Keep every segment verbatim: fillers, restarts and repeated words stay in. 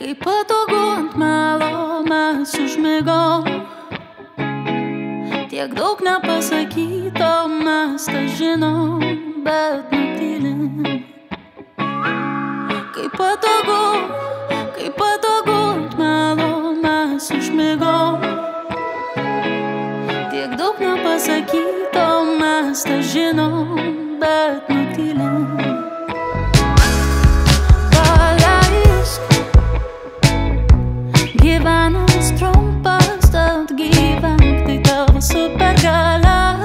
Kaip patogu ant melo mes užmigom, tiek daug nepasakyto mes tą žinom, bet nutylim. Kaip patogu, kaip patogu ant melo mes užmigom, tiek daug nepasakyto mes tą žinom, bet nutylim. Gyvenimas trumpas, tad gyvenk, tai tavo supergalia.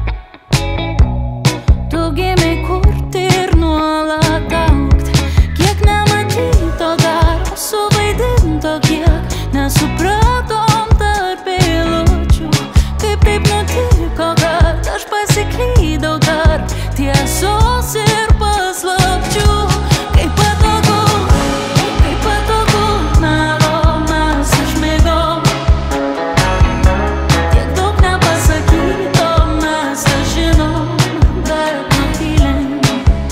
Tu gimei kurti ir nuolat augti, kiek nematyto dar suvaidinto, kiek nesupratom tarp eilučių. Kaip taip nutiko, kad aš pasiklydau tarp tiesos ir paslapčių. Kaip patogu, kaip patogu melo mes užmigom, tiek daug nepasakyto mes tą žinom, bet nutylim.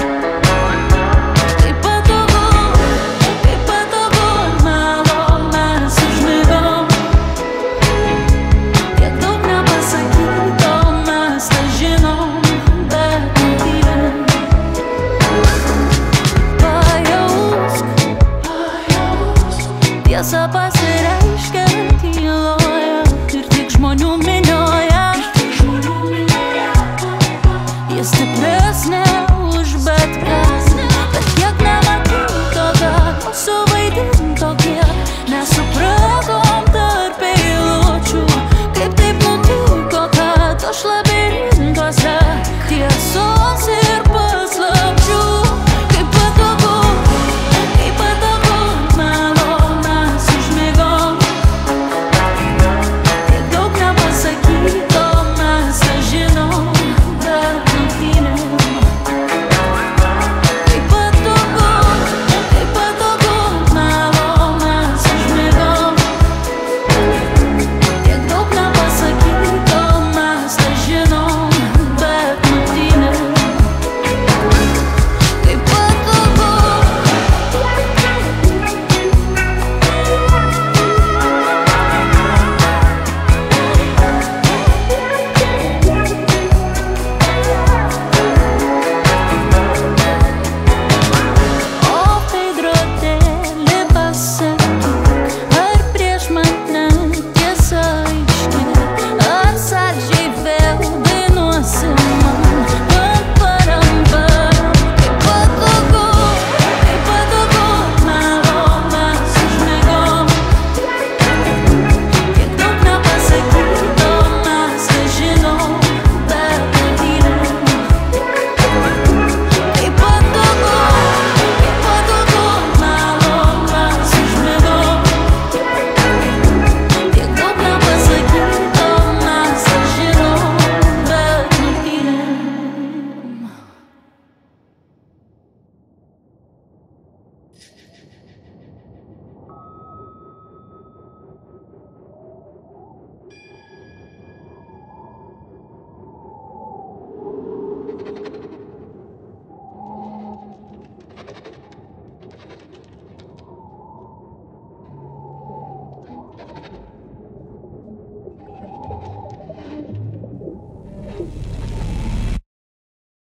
Kaip patogu, kaip patogu melo mes užmigom, tiek daug nepasakyto mes tą žinom, bet nutylim. Pajausk, pajausk, tiesa pas